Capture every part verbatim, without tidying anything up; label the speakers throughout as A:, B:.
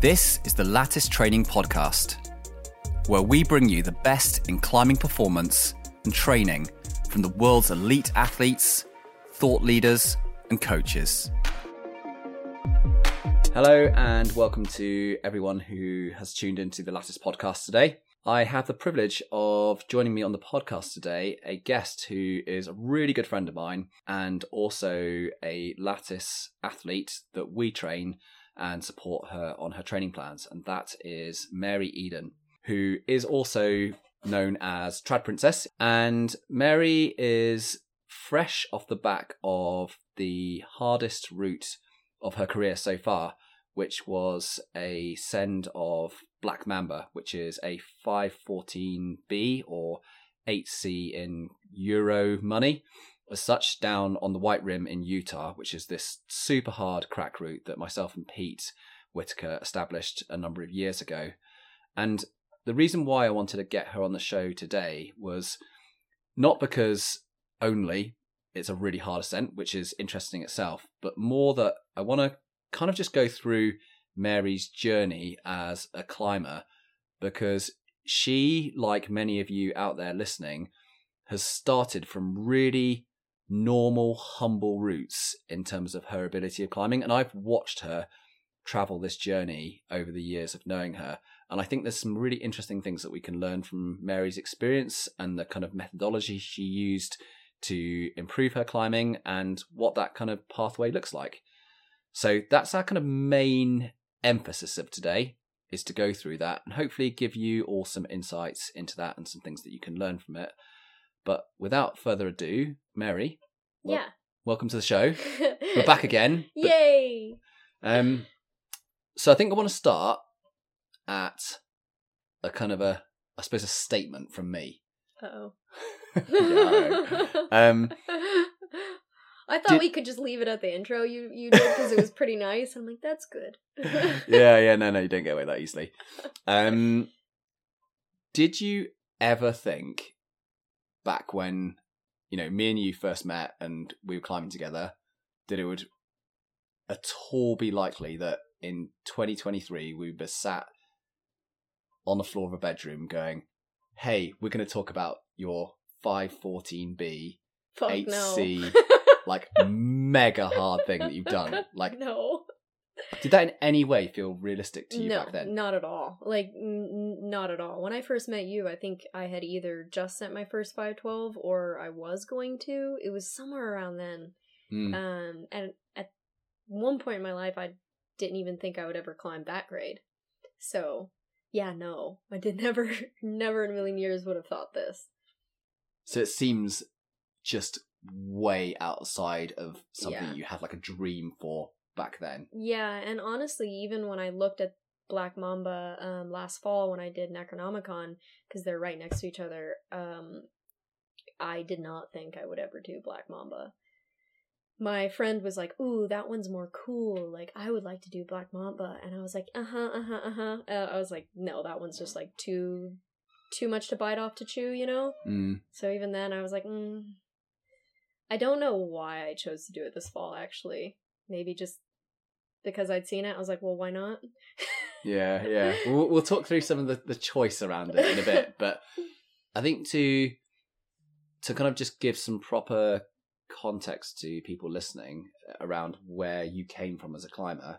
A: This is the Lattice Training Podcast, where we bring you the best in climbing performance and training from the world's elite athletes, thought leaders, and coaches. Hello and welcome to everyone who has tuned into the Lattice Podcast today. I have the privilege of joining me on the podcast today, a guest who is a really good friend of mine and also a Lattice athlete that we train and support her on her training plans. And that is Mary Eden, who is also known as Trad Princess. And Mary is fresh off the back of the hardest route of her career so far, which was a send of Black Mamba, which is a five fourteen B or eight C in Euro money, as such, down on the White Rim in Utah, which is this super hard crack route that myself and Pete Whitaker established a number of years ago. And the reason why I wanted to get her on the show today was not because only it's a really hard ascent, which is interesting itself, but more that I want to kind of just go through Mary's journey as a climber, because she, like many of you out there listening, has started from really normal, humble roots in terms of her ability of climbing. And I've watched her travel this journey over the years of knowing her. And I think there's some really interesting things that we can learn from Mary's experience and the kind of methodology she used to improve her climbing and what that kind of pathway looks like. So that's our kind of main emphasis of today, is to go through that and hopefully give you all some insights into that and some things that you can learn from it. But without further ado, Mary, well,
B: yeah,
A: welcome to the show. We're back again. But,
B: Yay!
A: Um, so I think I want to start at a kind of a, I suppose, a statement from me.
B: Uh-oh.
A: yeah, I um,
B: I thought
A: did...
B: we could just leave it at the intro you, you did because it was pretty nice. I'm like, that's good.
A: yeah, yeah, no, no, you don't get away that easily. Um, did you ever think, back when, you know, me and you first met and we were climbing together, that it would at all be likely that in twenty twenty-three we would be sat on the floor of a bedroom going, hey, we're going to talk about your five fourteen B,
B: Fuck
A: eight C,
B: no.
A: like mega hard thing that you've done? Like,
B: no.
A: Did that in any way feel realistic to you
B: no,
A: back then?
B: Not at all. Like, n- not at all. When I first met you, I think I had either just sent my first five twelve or I was going to. It was somewhere around then.
A: Mm.
B: Um, and at one point in my life, I didn't even think I would ever climb that grade. So, yeah, no. I did never, never in a million years would have thought this.
A: So it seems just way outside of something
B: Yeah.
A: you had like a dream for back then.
B: Yeah, and honestly, even when I looked at Black Mamba um, last fall when I did Necronomicon, because they're right next to each other, um, I did not think I would ever do Black Mamba. My friend was like, ooh, that one's more cool. Like, I would like to do Black Mamba. And I was like, uh-huh, uh-huh, uh-huh. Uh, I was like, no, that one's just like too, too much to bite off to chew, you know?
A: Mm.
B: So even then I was like, mm. I don't know why I chose to do it this fall, actually. Maybe just because I'd seen it, I was like, well, why not?
A: Yeah, yeah. We'll, we'll talk through some of the, the choice around it in a bit, but I think to to kind of just give some proper context to people listening around where you came from as a climber,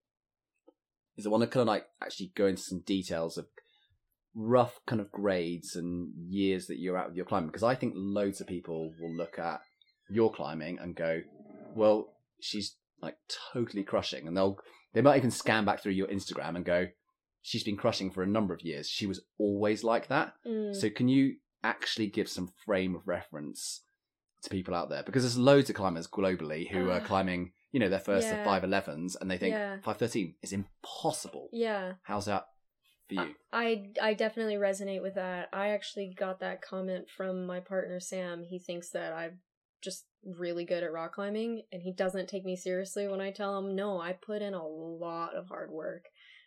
A: is I want to kind of like actually go into some details of rough kind of grades and years that you're at with your climbing, because I think loads of people will look at your climbing and go, well, she's like totally crushing, and they'll they might even scan back through your Instagram and go, she's been crushing for a number of years, she was always like that.
B: Mm.
A: So can you actually give some frame of reference to people out there, because there's loads of climbers globally who uh, are climbing, you know, their first
B: yeah.
A: of five elevens and they think
B: yeah.
A: five thirteen is impossible.
B: Yeah.
A: How's that for you?
B: I, I definitely resonate with that. I actually got that comment from my partner Sam. He thinks that I'm just really good at rock climbing, and he doesn't take me seriously when I tell him, no, I put in a lot of hard work.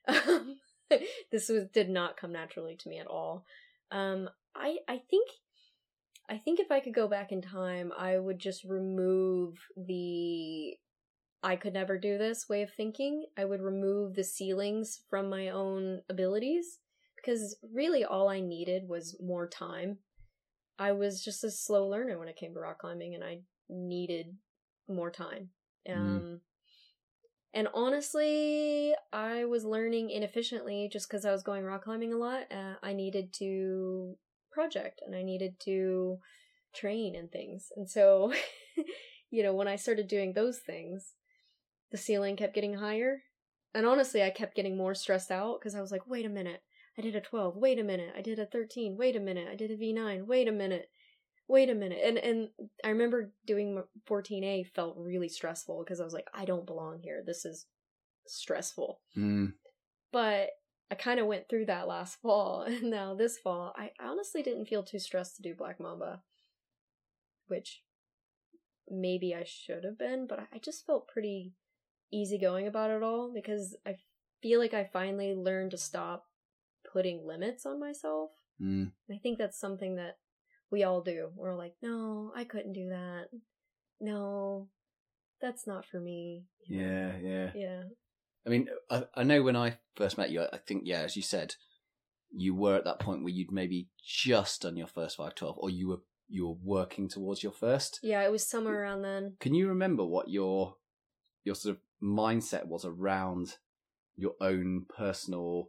B: This was did not come naturally to me at all. Um, I I think I think if I could go back in time, I would just remove the I could never do this way of thinking. I would remove the ceilings from my own abilities, because really all I needed was more time. I was just a slow learner when it came to rock climbing, and I needed more time. Um, mm. And honestly, I was learning inefficiently just because I was going rock climbing a lot. Uh, I needed to project, and I needed to train and things. And so, you know, when I started doing those things, the ceiling kept getting higher. And honestly, I kept getting more stressed out because I was like, wait a minute, I did a twelve, wait a minute, I did a thirteen, wait a minute, I did a V nine, wait a minute, wait a minute. And and I remember doing fourteen A felt really stressful because I was like, I don't belong here. This is stressful.
A: Mm.
B: But I kind of went through that last fall, and now this fall, I honestly didn't feel too stressed to do Black Mamba, which maybe I should have been, but I just felt pretty easygoing about it all because I feel like I finally learned to stop putting limits on myself.
A: Mm.
B: I think that's something that we all do. We're like, no, I couldn't do that. No, that's not for me.
A: Yeah, yeah.
B: Yeah.
A: I mean, I, I know when I first met you, I think, yeah, as you said, you were at that point where you'd maybe just done your first five twelve, or you were you were working towards your first.
B: Yeah, it was somewhere around then.
A: Can you remember what your your sort of mindset was around your own personal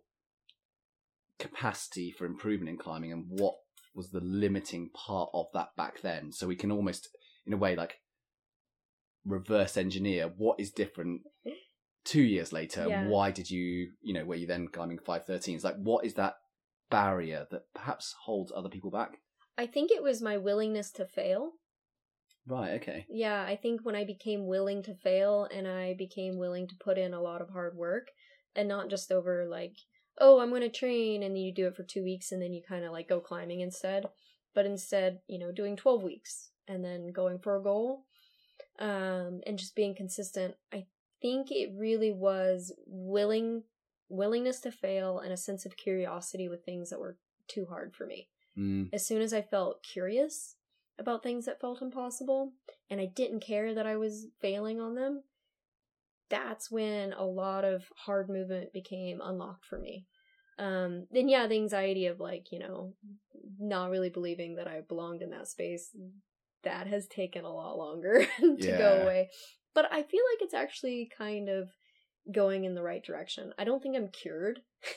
A: capacity for improvement in climbing, and what was the limiting part of that back then? So we can almost, in a way, like reverse engineer what is different two years later.
B: Yeah.
A: Why did you, you know, were you then climbing five thirteens? Like, what is that barrier that perhaps holds other people back?
B: I think it was my willingness to fail.
A: Right, okay.
B: Yeah, I think when I became willing to fail and I became willing to put in a lot of hard work, and not just over like, oh, I'm going to train, and then you do it for two weeks and then you kind of like go climbing instead, but instead, you know, doing twelve weeks and then going for a goal, um, and just being consistent. I think it really was willing, willingness to fail and a sense of curiosity with things that were too hard for me.
A: Mm.
B: As soon as I felt curious about things that felt impossible, and I didn't care that I was failing on them, that's when a lot of hard movement became unlocked for me. Um, then yeah, the anxiety of like, you know, not really believing that I belonged in that space, that has taken a lot longer to
A: yeah.
B: go away. But I feel like it's actually kind of going in the right direction. I don't think I'm cured.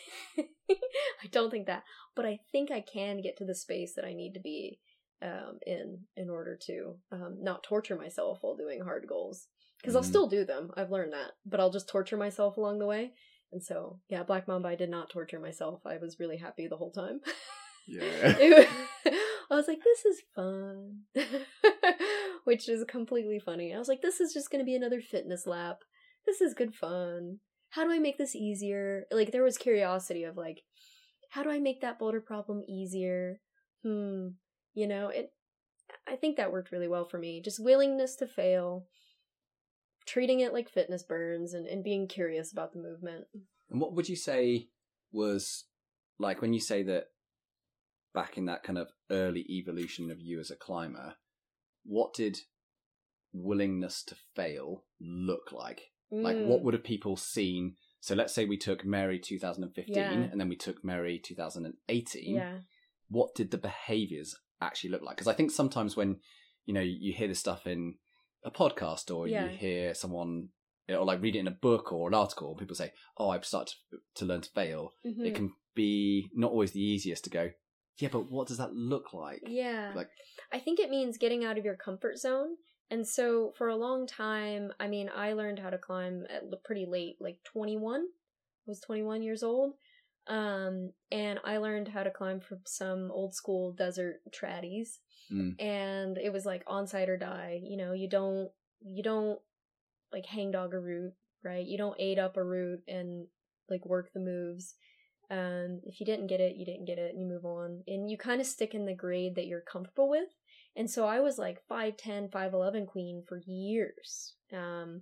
B: I don't think that. But I think I can get to the space that I need to be um, in in order to um, not torture myself while doing hard goals. Because mm. I'll still do them. I've learned that. But I'll just torture myself along the way. And so, yeah, Black Mamba, I did not torture myself. I was really happy the whole time.
A: Yeah.
B: was, I was like, this is fun. Which is completely funny. I was like, this is just going to be another fitness lap. This is good fun. How do I make this easier? Like, there was curiosity of like, how do I make that boulder problem easier? Hmm. You know, it. I think that worked really well for me. Just willingness to fail, treating it like fitness burns, and, and being curious about the movement.
A: And what would you say was, like, when you say that back in that kind of early evolution of you as a climber, what did willingness to fail look like? Mm. Like, what would have people seen? So let's say we took Mary two thousand fifteen yeah. and then we took Mary two thousand eighteen.
B: Yeah.
A: What did the behaviours actually look like? Because I think sometimes when, you know, you hear this stuff in a podcast, or yeah. you hear someone, or like read it in a book or an article, people say, oh, I've started to learn to fail. Mm-hmm. It can be not always the easiest to go, yeah, but what does that look like?
B: Yeah.
A: Like,
B: I think it means getting out of your comfort zone. And so for a long time, I mean, I learned how to climb at pretty late, like twenty-one. I was twenty-one years old. Um, and I learned how to climb from some old school desert traddies. Mm. And it was like onside or die. You know, you don't, you don't like hang dog a route, right? You don't aid up a route and like work the moves. Um, if you didn't get it, you didn't get it, and you move on. And you kind of stick in the grade that you're comfortable with. And so I was like five ten, five eleven queen for years. Um,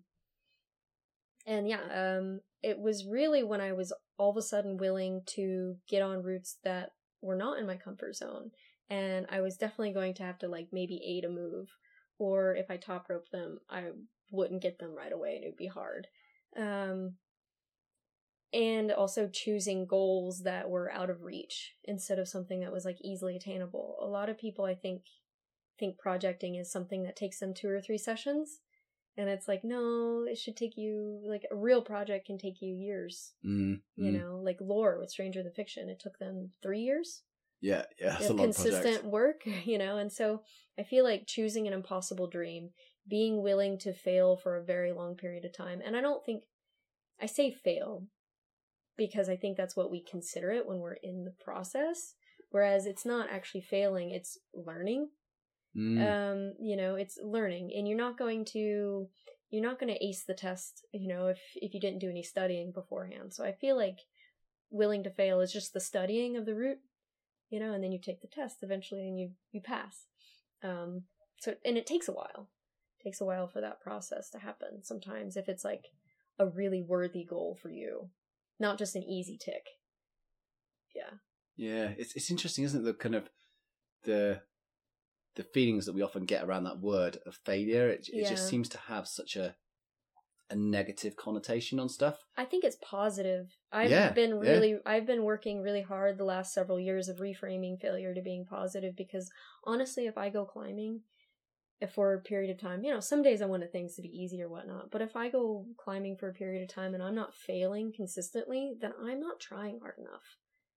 B: and yeah, um, it was really when I was all of a sudden willing to get on routes that were not in my comfort zone. And I was definitely going to have to like maybe aid a move. Or if I top rope them, I wouldn't get them right away and it would be hard. Um, and also choosing goals that were out of reach instead of something that was like easily attainable. A lot of people, I think, think projecting is something that takes them two or three sessions. And it's like, no, it should take you, like, a real project can take you years.
A: Mm,
B: you
A: mm.
B: know, like Lore with Stranger Than Fiction, it took them three years.
A: Yeah, yeah, that's
B: of
A: a lot of
B: consistent
A: projects.
B: work, you know, and so I feel like choosing an impossible dream, being willing to fail for a very long period of time, and I don't think, I say fail, because I think that's what we consider it when we're in the process, whereas it's not actually failing, it's learning.
A: Mm.
B: Um, you know, it's learning, and you're not going to, you're not going to ace the test, you know, if, if you didn't do any studying beforehand. So I feel like willing to fail is just the studying of the route, you know, and then you take the test eventually and you, you pass. Um, so, and it takes a while. It takes a while for that process to happen. Sometimes if it's like a really worthy goal for you, not just an easy tick. Yeah.
A: Yeah, it's it's interesting, isn't it? The kind of the the feelings that we often get around that word of failure. It, it
B: Yeah.
A: just seems to have such a a negative connotation on stuff.
B: I think it's positive. I've
A: Yeah,
B: been
A: yeah.
B: really, I've been working really hard the last several years of reframing failure to being positive, because honestly, if I go climbing for a period of time, you know, some days I wanted things to be easy or whatnot, but if I go climbing for a period of time and I'm not failing consistently, then I'm not trying hard enough.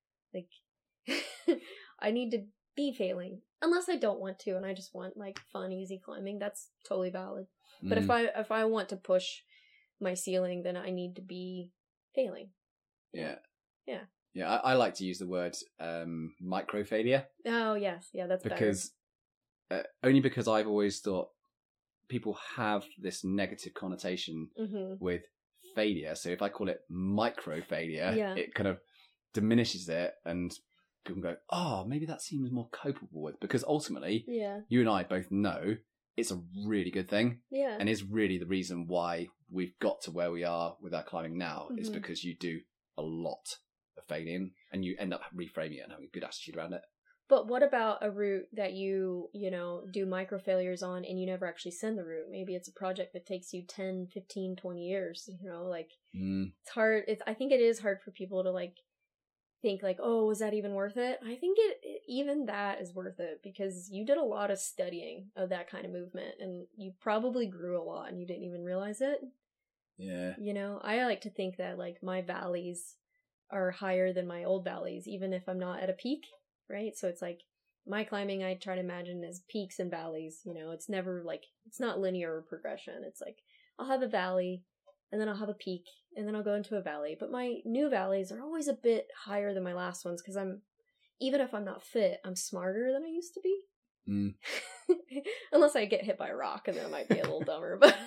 B: Like, I need to be failing, unless I don't want to and I just want like fun, easy climbing. That's totally valid. But
A: Mm.
B: if I if I want to push my ceiling, then I need to be failing.
A: Yeah.
B: Yeah.
A: Yeah, I, I like to use the word um, micro failure
B: Oh yes, yeah, that's
A: because uh, only because I've always thought people have this negative connotation
B: better. Mm-hmm.
A: with failure. So if I call it micro failure,
B: Yeah.
A: it kind of diminishes it, and people go, "Oh, maybe that seems more copable with." Because ultimately,
B: Yeah,
A: you and I both know it's a really good thing,
B: yeah,
A: and is really the reason why we've got to where we are with our climbing now. Is
B: Mhm.
A: because you do a lot of failing, and you end up reframing it and having a good attitude around it.
B: But what about a route that you, you know, do micro failures on and you never actually send the route? Maybe it's a project that takes you ten, fifteen, twenty years, you know, like
A: Mm.
B: it's hard. It's, I think it is hard for people to like think like, oh, was that even worth it? I think it, it even that is worth it, because you did a lot of studying of that kind of movement and you probably grew a lot and you didn't even realize it.
A: Yeah.
B: You know, I like to think that like my valleys are higher than my old valleys, even if I'm not at a peak, right? So it's like my climbing, I try to imagine as peaks and valleys. You know, it's never like, it's not linear progression. It's like I'll have a valley and then I'll have a peak and then I'll go into a valley. But my new valleys are always a bit higher than my last ones, because I'm, even if I'm not fit, I'm smarter than I used to be.
A: Mm.
B: Unless I get hit by a rock, and then I might be a little dumber. But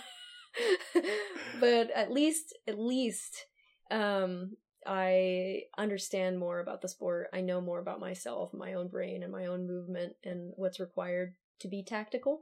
B: but at least at least um I understand more about the sport. I know more about myself, my own brain, and my own movement, and what's required to be tactical.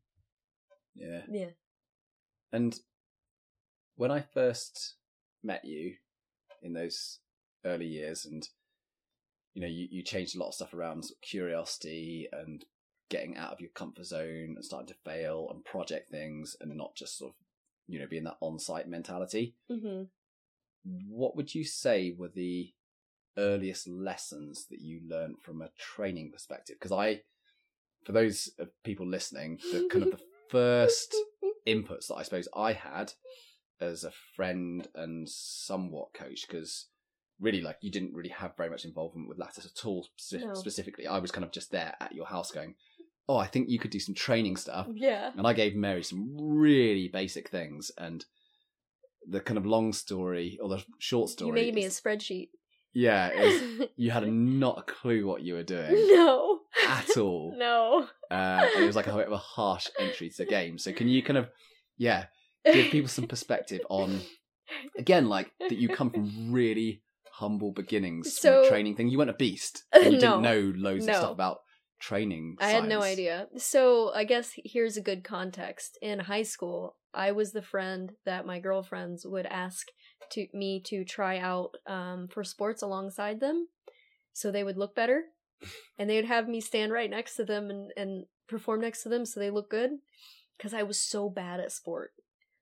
A: Yeah.
B: Yeah.
A: And when I first met you in those early years, and you know, you, you changed a lot of stuff around sort of curiosity and getting out of your comfort zone and starting to fail and project things and not just sort of, you know, being that on-site mentality.
B: Mm-hmm.
A: What would you say were the earliest lessons that you learned from a training perspective? Because I, for those of people listening, the kind of the first inputs that I suppose I had as a friend and somewhat coach, because really, like, you didn't really have very much involvement with Lattice at all. Spe-
B: No.
A: Specifically, I was kind of just there at your house going, oh, I think you could do some training stuff.
B: Yeah.
A: And I gave Mary some really basic things, and the kind of long story, or the short story.
B: You made me a
A: is-
B: spreadsheet.
A: Yeah, is you had not a clue what you were doing
B: No.
A: at all.
B: No.
A: Uh, and it was like a bit of a harsh entry to the game. So can you kind of, yeah, give people some perspective on, again, like, that you come from really humble beginnings
B: So-
A: from a training thing. You weren't a beast. And you
B: No.
A: didn't know loads
B: No.
A: of stuff about training
B: I had no
A: science.
B: idea. So I guess here's a good context. In high school, I was the friend that my girlfriends would ask to me to try out um, for sports alongside them, so they would look better, and they would have me stand right next to them and, and perform next to them so they look good, because I was so bad at sport.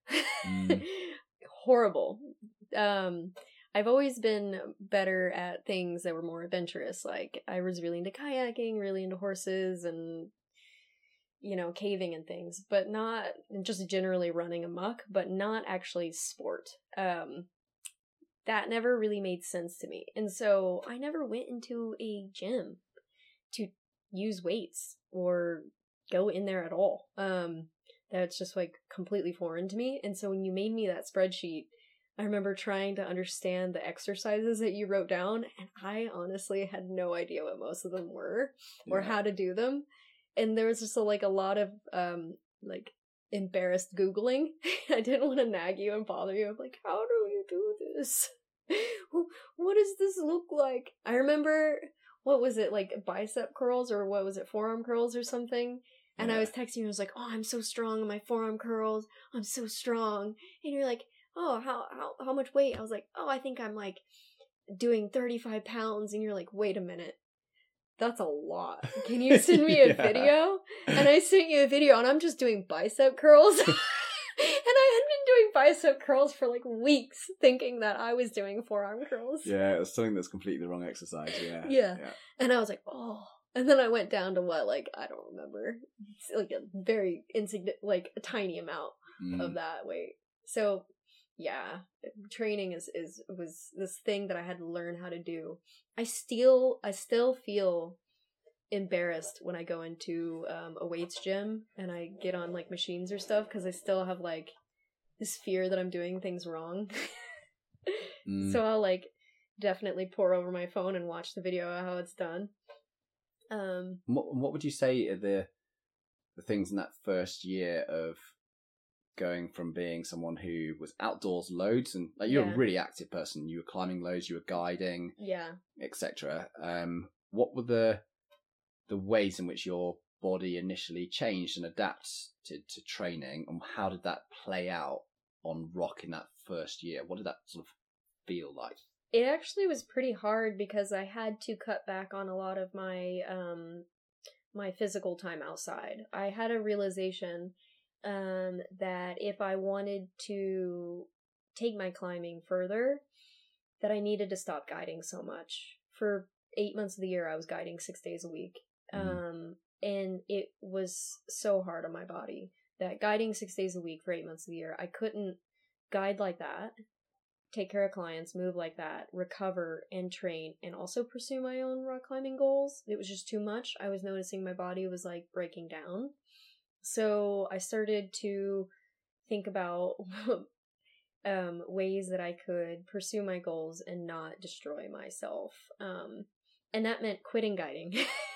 A: Mm.
B: Horrible. Um, I've always been better at things that were more adventurous. Like, I was really into kayaking, really into horses, and, you know, caving and things, but not just generally running amok, but not actually sport. Um, that never really made sense to me. And so I never went into a gym to use weights or go in there at all. Um, that's just like completely foreign to me. And so when you made me that spreadsheet, I remember trying to understand the exercises that you wrote down, and I honestly had no idea what most of them were or
A: Yeah.
B: how to do them. And there was just a, like a lot of um like embarrassed Googling. I didn't want to nag you and bother you. I'm like, how do you do this? What does this look like? I remember, what was it, like bicep curls, or what was it, forearm curls or something? And
A: Yeah.
B: I was texting you, I was like, oh, I'm so strong in my forearm curls. I'm so strong. And you're like, oh, how, how, how much weight? I was like, oh, I think I'm like doing thirty-five pounds. And you're like, wait a minute. That's a lot. Can you send me a
A: Yeah.
B: video? And I sent you a video, and I'm just doing bicep curls. And I had been doing bicep curls for like weeks, thinking that I was doing forearm curls.
A: Yeah, it's something that's completely the wrong exercise. Yeah.
B: Yeah.
A: Yeah.
B: And I was like, oh. And then I went down to what, like, I don't remember. It's like a very insignificant, like a tiny amount
A: Mm.
B: of that weight. So, yeah, training is, is, was this thing that I had to learn how to do. I still, I still feel embarrassed when I go into um, a weights gym and I get on like machines or stuff, because I still have like this fear that I'm doing things wrong.
A: Mm.
B: So I'll like definitely pour over my phone and watch the video of how it's done. Um,
A: What What would you say are the the things in that first year of going from being someone who was outdoors loads and like you're
B: Yeah.
A: a really active person, you were climbing loads, you were guiding,
B: yeah.
A: et cetera. Um, what were the the ways in which your body initially changed and adapted to training, and how did that play out on rock in that first year? What did that sort of feel like?
B: It actually was pretty hard because I had to cut back on a lot of my um my physical time outside. I had a realization um that if I wanted to take my climbing further, that I needed to stop guiding so much. For eight months of the year I was guiding six days a week.
A: Mhm.
B: Um and it was so hard on my body that guiding six days a week for eight months of the year, I couldn't guide like that, take care of clients, move like that, recover and train, and also pursue my own rock climbing goals. It was just too much. I was noticing my body was like breaking down. So I started to think about um, ways that I could pursue my goals and not destroy myself. Um, and that meant quitting guiding.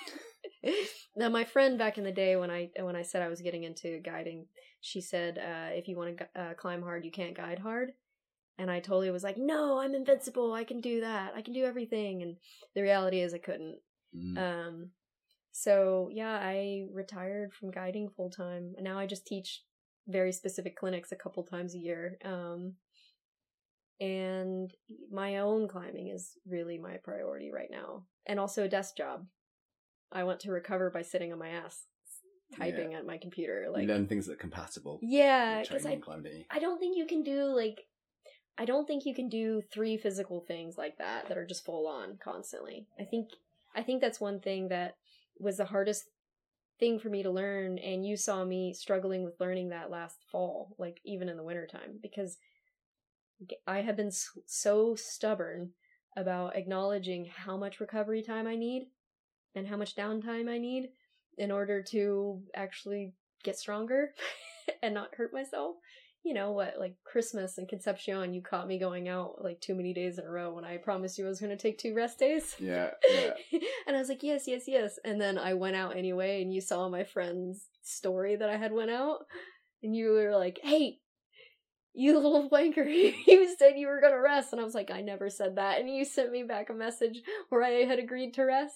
B: Now, my friend back in the day, when I when I said I was getting into guiding, she said, uh, if you want to uh, climb hard, you can't guide hard. And I totally was like, no, I'm invincible. I can do that. I can do everything. And the reality is I couldn't.
A: Mm.
B: Um, so yeah, I retired from guiding full time. And now I just teach very specific clinics a couple times a year. Um, and my own climbing is really my priority right now. And also a desk job. I want to recover by sitting on my ass, typing
A: Yeah.
B: at my computer. Like,
A: You learn things that are compatible.
B: yeah,
A: with
B: because
A: training
B: I,
A: and climbing.
B: I don't think you can do like, I don't think you can do three physical things like that that are just full on constantly. I think, I think that's one thing that was the hardest thing for me to learn. And you saw me struggling with learning that last fall, like even in the wintertime, because I have been so stubborn about acknowledging how much recovery time I need and how much downtime I need in order to actually get stronger and not hurt myself. You know what, like Christmas and Concepcion, you caught me going out like too many days in a row when I promised you I was going to take two rest days.
A: Yeah, yeah.
B: And I was like, yes, yes, yes. And then I went out anyway, and you saw my friend's story that I had went out, and you were like, hey, you little wanker, you said you were going to rest. And I was like, I never said that. And you sent me back a message where I had agreed to rest.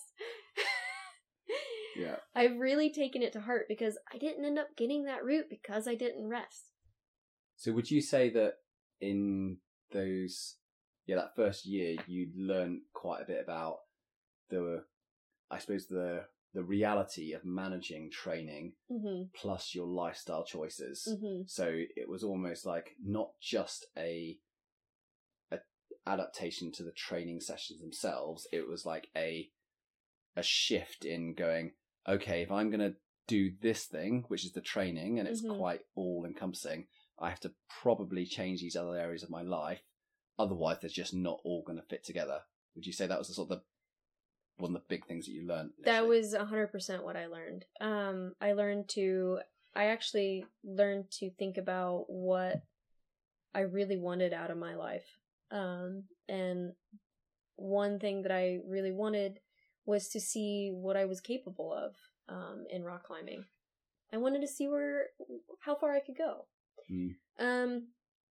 A: Yeah.
B: I've really taken it to heart because I didn't end up getting that route because I didn't rest.
A: So would you say that in those, yeah, that first year, you learned quite a bit about the, I suppose the the reality of managing training
B: Mm-hmm.
A: plus your lifestyle choices.
B: Mm-hmm.
A: So it was almost like not just a, a adaptation to the training sessions themselves. It was like a a shift in going, okay, if I'm going to do this thing, which is the training, and it's
B: Mm-hmm.
A: quite all encompassing, I have to probably change these other areas of my life. Otherwise, they're just not all going to fit together. Would you say that was the sort of the, one of the big things that you learned?
B: That was one hundred percent what I learned. Um, I learned to, I actually learned to think about what I really wanted out of my life. Um, and one thing that I really wanted was to see what I was capable of um, in rock climbing. I wanted to see where, how far I could go.
A: Mm.
B: Um,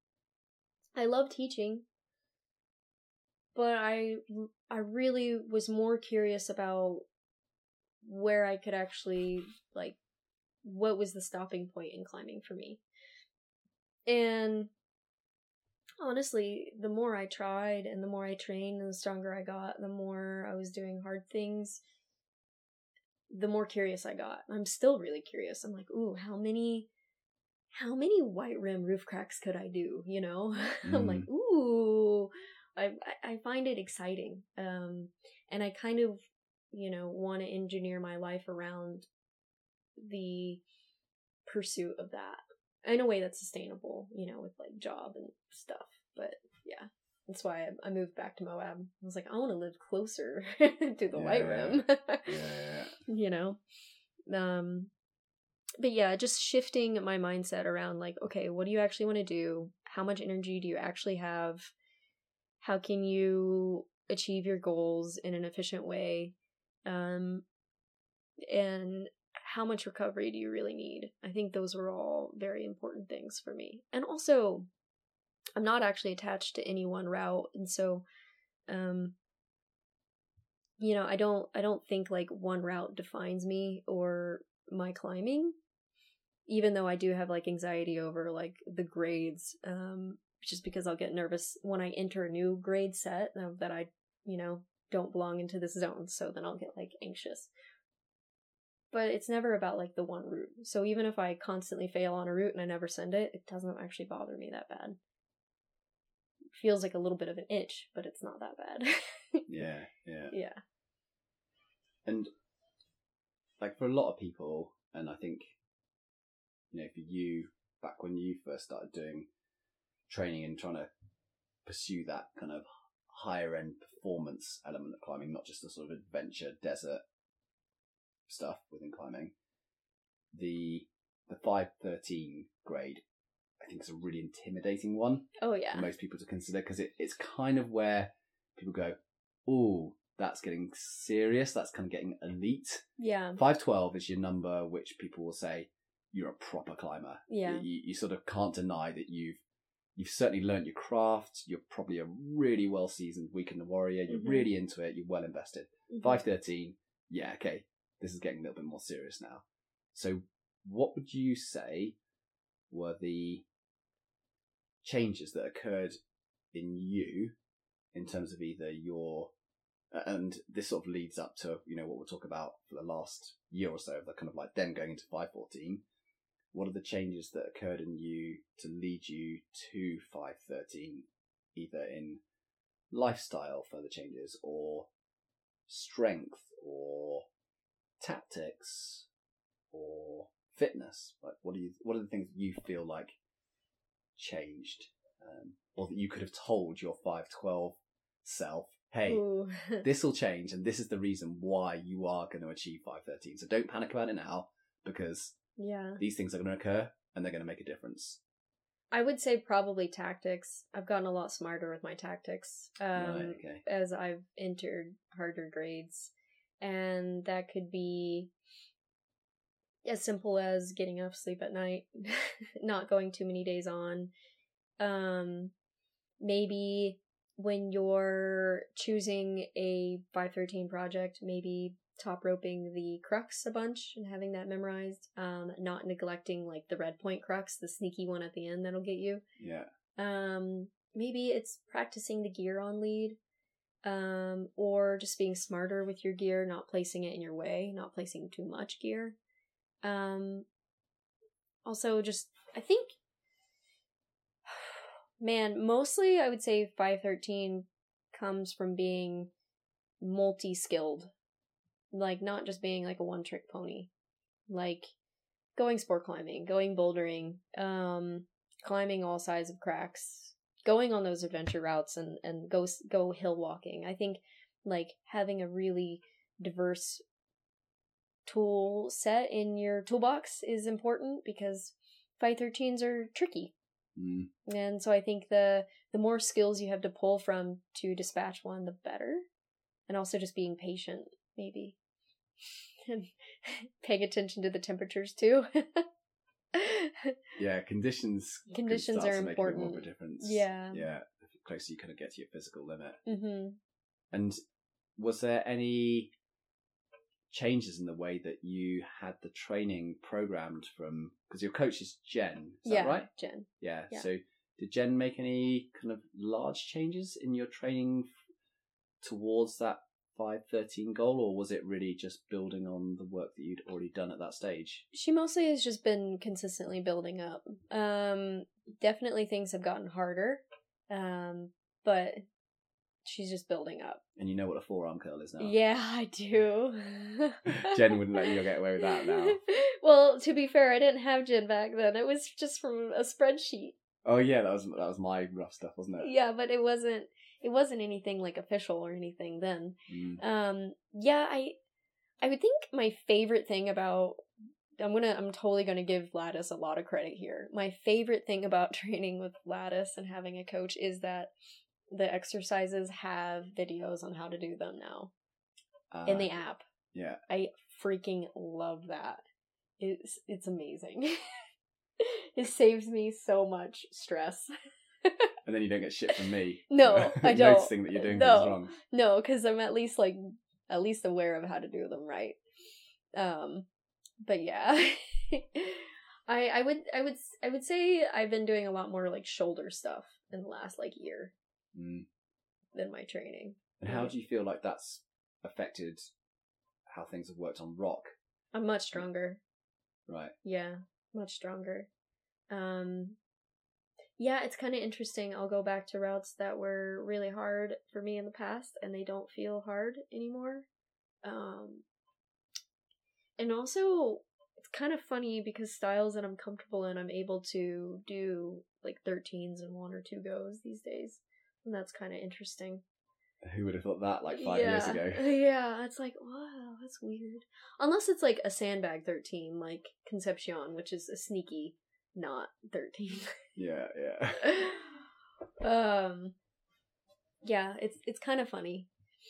B: I love teaching, but I, I really was more curious about where I could actually, like, what was the stopping point in climbing for me. And honestly, the more I tried and the more I trained and the stronger I got, the more I was doing hard things, the more curious I got. I'm still really curious. I'm like, ooh, how many, how many white rim roof cracks could I do? You know, mm. I'm like, ooh, I, I find it exciting. Um, and I kind of, you know, want to engineer my life around the pursuit of that in a way that's sustainable, you know, with like job and stuff. But yeah, that's why I, I moved back to Moab. I was like, I want to live closer to the yeah, white rim.
A: yeah, yeah.
B: You know, um, but yeah, just shifting my mindset around like, okay, what do you actually want to do? How much energy do you actually have? How can you achieve your goals in an efficient way? Um, and how much recovery do you really need? I think those were all very important things for me. And also, I'm not actually attached to any one route, and so, um, you know, I don't, I don't think like one route defines me or my climbing, even though I do have like anxiety over like the grades, um, just because I'll get nervous when I enter a new grade set that I, you know, don't belong into this zone. So then I'll get like anxious. But it's never about like the one route. So even if I constantly fail on a route and I never send it, it doesn't actually bother me that bad. It feels like a little bit of an itch, but it's not that bad.
A: yeah, yeah.
B: Yeah.
A: And like for a lot of people, and I think, you know, for you, back when you first started doing training and trying to pursue that kind of higher end performance element of climbing, not just the sort of adventure desert stuff within climbing, the the five thirteen grade I think is a really intimidating one.
B: Oh yeah,
A: for most people to consider, because it, it's kind of where people go, oh, that's getting serious, that's kind of getting elite.
B: Yeah.
A: five twelve is your number which people will say you're a proper climber.
B: Yeah.
A: You, you sort of can't deny that you've you've certainly learnt your craft, you're probably a really well seasoned weekend warrior, you're mm-hmm. really into it, you're well invested. Mm-hmm. five thirteen, yeah, okay, this is getting a little bit more serious now. So what would you say were the changes that occurred in you in terms of either your, and this sort of leads up to, you know, what we'll talk about for the last year or so, of the kind of like then going into five fourteen, what are the changes that occurred in you to lead you to five thirteen, either in lifestyle further changes or strength or tactics or fitness? Like, what do you, what are the things you feel like changed, um, or that you could have told your five twelve self, hey, this will change and this is the reason why you are going to achieve five thirteen, so don't panic about it now, because
B: yeah,
A: these things are going to occur and they're going to make a difference?
B: I would say probably tactics. I've gotten a lot smarter with my tactics um,
A: right, okay.
B: as I've entered harder grades, and that could be as simple as getting enough sleep at night, not going too many days on. Um, maybe when you're choosing a five thirteen project, maybe top roping the crux a bunch and having that memorized. Um, not neglecting like the red point crux, the sneaky one at the end that'll get you.
A: Yeah.
B: Um, maybe it's practicing the gear on lead. Um, or just being smarter with your gear, not placing it in your way, not placing too much gear. Um, also just, I think, man, mostly I would say five thirteen comes from being multi-skilled. Like, not just being like a one-trick pony. Like, going sport climbing, going bouldering, um, climbing all sides of cracks, going on those adventure routes and, and go, go hill walking. I think, like, having a really diverse tool set in your toolbox is important because five thirteens are tricky.
A: Mm.
B: And so I think the, the more skills you have to pull from to dispatch one, the better. And also just being patient, maybe. And paying attention to the temperatures, too.
A: Yeah, conditions
B: Conditions
A: can start
B: are
A: to make
B: important.
A: a bit more of a difference.
B: Yeah.
A: Yeah, the closer you kind of get to your physical limit.
B: Mm-hmm.
A: And was there any changes in the way that you had the training programmed from, because your coach is Jen, is
B: Yeah,
A: that right?
B: Jen.
A: Yeah.
B: Yeah.
A: So did Jen make any kind of large changes in your training f- towards that five thirteen goal, or was it really just building on the work that you'd already done at that stage?
B: She mostly has just been consistently building up. Um, definitely things have gotten harder, um, but she's just building up.
A: And you know what a forearm curl is now?
B: Yeah, I do.
A: Jen wouldn't let you get away with that now.
B: Well, to be fair, I didn't have Jen back then. It was just from a spreadsheet.
A: Oh yeah, that was that was my rough stuff, wasn't it?
B: Yeah, but it wasn't it wasn't anything like official or anything then.
A: Mm.
B: Um, yeah, I I would think my favorite thing about I'm gonna I'm totally gonna give Lattice a lot of credit here. My favorite thing about training with Lattice and having a coach is that the exercises have videos on how to do them now
A: Uh,
B: in the app.
A: Yeah.
B: I freaking love that. It's it's amazing. It saves me so much stress.
A: And then you don't get shit from me.
B: No, I don't.
A: Noticing that you're doing
B: No.
A: things wrong.
B: No, because I'm at least like at least aware of how to do them right. Um, but yeah, I I would I would I would say I've been doing a lot more like shoulder stuff in the last like year
A: Mm.
B: than my training.
A: And how do you feel like that's affected how things have worked on rock?
B: I'm much stronger.
A: Right.
B: Yeah, much stronger. Um, yeah, it's kind of interesting. I'll go back to routes that were really hard for me in the past, and they don't feel hard anymore. Um, and also, it's kind of funny because styles that I'm comfortable in, I'm able to do like thirteens in one or two goes these days. And that's kind of interesting.
A: Who would have thought that like five
B: yeah.
A: years ago?
B: Yeah, it's like, wow, that's weird. Unless it's like a sandbag thirteen, like Concepcion, which is a sneaky not thirteen.
A: Yeah, yeah.
B: um, yeah, it's it's kind of funny.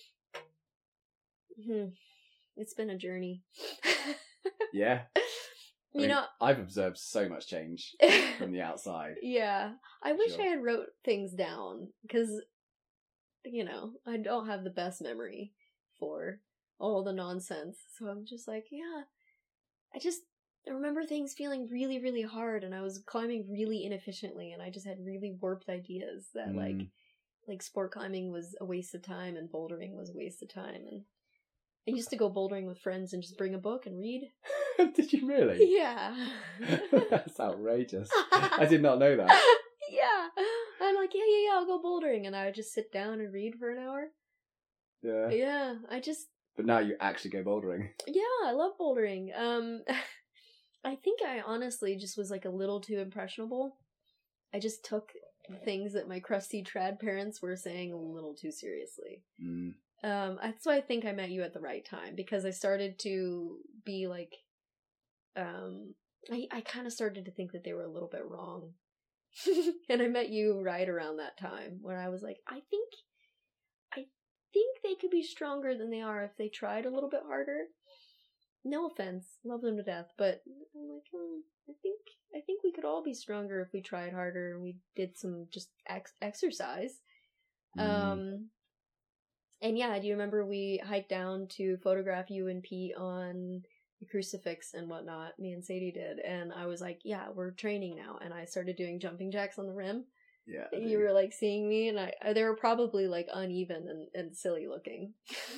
B: Hmm. It's been a journey.
A: Yeah. I
B: You
A: mean,
B: know,
A: I've observed so much change from the outside.
B: yeah, I wish
A: Sure.
B: I had wrote things down because, you know, I don't have the best memory for all the nonsense. So I'm just like, yeah, I just I remember things feeling really, really hard, and I was climbing really inefficiently, and I just had really warped ideas that
A: Mm.
B: like like sport climbing was a waste of time and bouldering was a waste of time. And I used to go bouldering with friends and just bring a book and read.
A: Did you really?
B: Yeah.
A: That's outrageous. I did not know that.
B: Yeah. I'm like, yeah, yeah, yeah, I'll go bouldering. And I would just sit down and read for an hour.
A: Yeah.
B: Yeah, I just,
A: But now you actually go bouldering.
B: yeah, I love bouldering. Um, I think I honestly just was like a little too impressionable. I just took things that my crusty trad parents were saying a little too seriously.
A: Mm.
B: Um, that's why I think I met you at the right time, because I started to be like, um, I, I kind of started to think that they were a little bit wrong. And I met you right around that time where I was like, I think, I think they could be stronger than they are if they tried a little bit harder. No offense, love them to death, but I'm like, hmm, I think, I think we could all be stronger if we tried harder and we did some just ex- exercise.
A: Mm.
B: Um, and yeah, do you remember we hiked down to photograph you and Pete on the crucifix and whatnot? Me and Sadie did, and I was like, yeah, we're training now, and I started doing jumping jacks on the rim.
A: Yeah. I
B: You
A: do.
B: were like seeing me, and I they were probably like uneven and, and silly looking.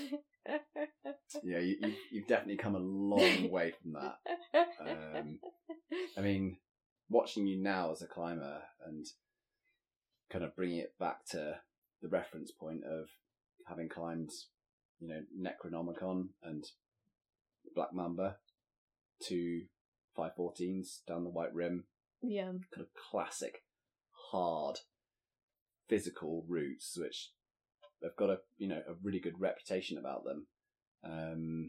A: Yeah, you, you've, you've definitely come a long way from that. Um, I mean, watching you now as a climber and kind of bringing it back to the reference point of having climbed, you know, Necronomicon and Black Mamba, two five fourteens down the White Rim,
B: Yeah.
A: kind of classic, hard, physical routes, which they've got a, you know, a really good reputation about them. Um,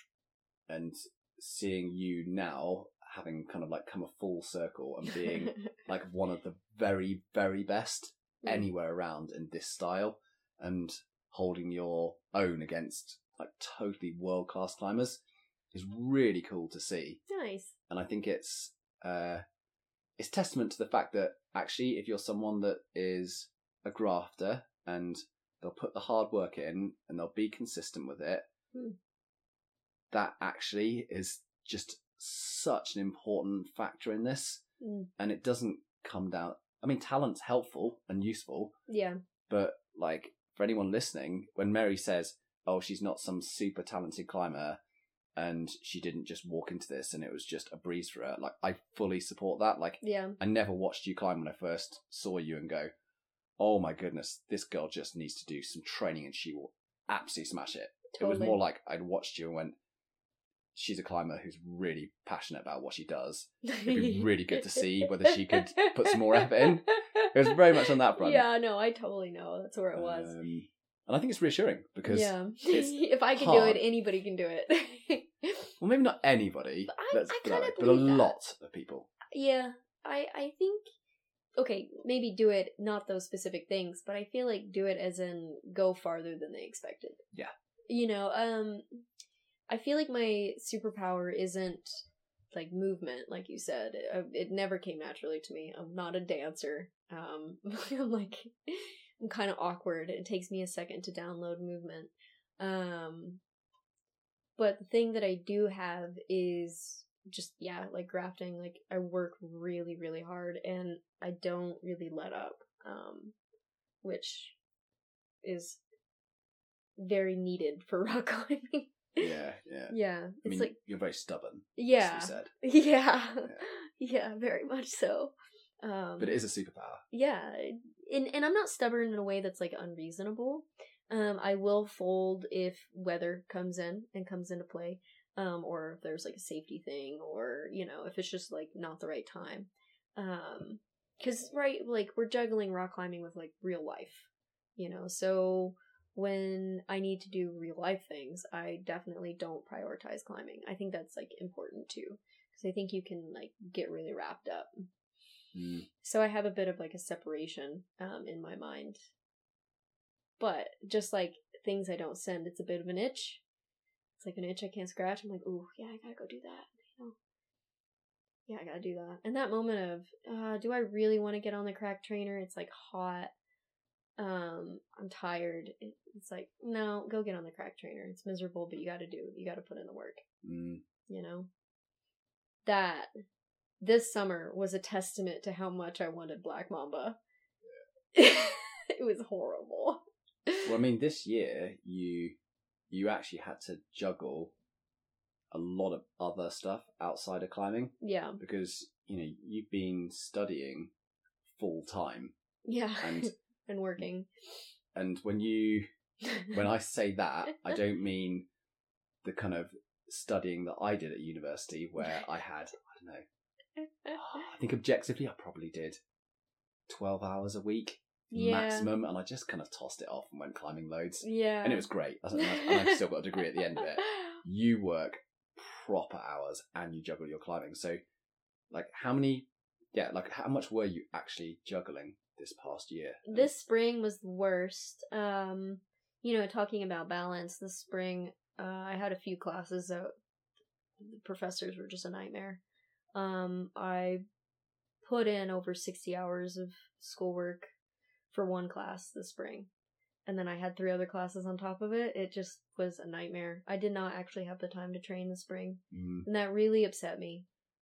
A: and seeing you now having kind of like come a full circle and being like one of the very, very best
B: Mm.
A: anywhere around in this style and holding your own against like totally world-class climbers is really cool to see.
B: Nice.
A: And I think it's uh, it's testament to the fact that actually if you're someone that is a grafter and they'll put the hard work in and they'll be consistent with it,
B: Hmm.
A: that actually is just such an important factor in this.
B: Mm.
A: And it doesn't come down... I mean, talent's helpful and useful,
B: Yeah.
A: but like for anyone listening, when Mary says, oh, she's not some super talented climber and she didn't just walk into this and it was just a breeze for her, like I fully support that. Like
B: Yeah.
A: I never watched you climb when I first saw you and go, oh my goodness, this girl just needs to do some training and she will absolutely smash it.
B: Totally.
A: It was more like I'd watched you and went, she's a climber who's really passionate about what she does. It'd be really good to see whether she could put some more effort in. It was very much on that front.
B: Yeah, no, I totally know. That's where it was.
A: Um, and I think it's reassuring because
B: yeah.
A: it's
B: if I can
A: hard.
B: do it, anybody can do it.
A: Well, maybe not anybody,
B: But I-
A: let's
B: I
A: put it that
B: kinda
A: way, but a
B: believe that.
A: lot of people.
B: Yeah, I I think okay, maybe do it not those specific things, but I feel like do it as in go farther than they expected.
A: Yeah.
B: You know, um I feel like my superpower isn't like movement, like you said. It, it never came naturally to me. I'm not a dancer. Um I'm like I'm kind of awkward. It takes me a second to download movement. Um but the thing that I do have is just, yeah, like grafting. Like I work really, really hard and I don't really let up, um, which is very needed for rock climbing.
A: Yeah, yeah.
B: Yeah,
A: I
B: it's
A: mean,
B: like,
A: you're very stubborn,
B: yeah,
A: as you said.
B: yeah,
A: Yeah.
B: yeah, very much so. Um,
A: But it is a superpower.
B: yeah, and and I'm not stubborn in a way that's like unreasonable. Um, I will fold if weather comes in and comes into play, um, or if there's like a safety thing, or you know, if it's just like not the right time. Um, because right, like we're juggling rock climbing with like real life, you know. So when I need to do real life things, I definitely don't prioritize climbing. I think that's like important too, because I think you can like get really wrapped up.
A: Mm.
B: So I have a bit of like a separation um, in my mind. But just like things I don't send, it's a bit of an itch. It's like an itch I can't scratch. I'm like, ooh, yeah, I gotta go do that. You know? Yeah, I gotta do that. And that moment of, uh, do I really want to get on the crack trainer? It's like hot. Um, I'm tired. It, it's like, no, go get on the crack trainer. It's miserable, but you gotta do. You gotta put in the work.
A: Mm.
B: You know? That this summer was a testament to how much I wanted Black Mamba. Yeah. It was horrible.
A: Well, I mean, this year you you actually had to juggle a lot of other stuff outside of climbing.
B: Yeah.
A: Because, you know, you've been studying full time.
B: Yeah.
A: And
B: and working.
A: And when you when I say that, I don't mean the kind of studying that I did at university where I had, I don't know, I think objectively I probably did twelve hours a week.
B: Yeah.
A: Maximum, and I just kind of tossed it off and went climbing loads.
B: Yeah.
A: And it was great. And I've still got a degree at the end of it. You work proper hours and you juggle your climbing. So, like, how many, yeah, like, how much were you actually juggling this past year?
B: This spring was the worst. Um, you know, talking about balance, this spring, uh, I had a few classes that the professors were just a nightmare. Um, I put in over sixty hours of schoolwork for one class this spring. And then I had three other classes on top of it. It just was a nightmare. I did not actually have the time to train this spring.
A: Mm.
B: And that really upset me.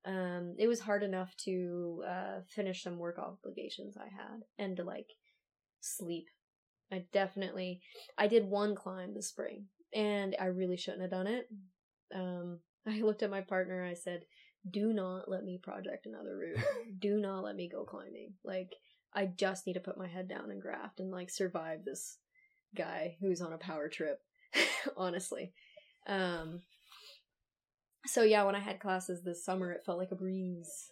B: Um, it was hard enough to uh, finish some work obligations I had and to like sleep. I definitely, I did one climb this spring and I really shouldn't have done it. Um, I looked at my partner, I said, do not let me project another route. Do not let me go climbing. Like, I just need to put my head down and graft and like survive this guy who's on a power trip, honestly. Um, so yeah, when I had classes this summer, it felt like a breeze.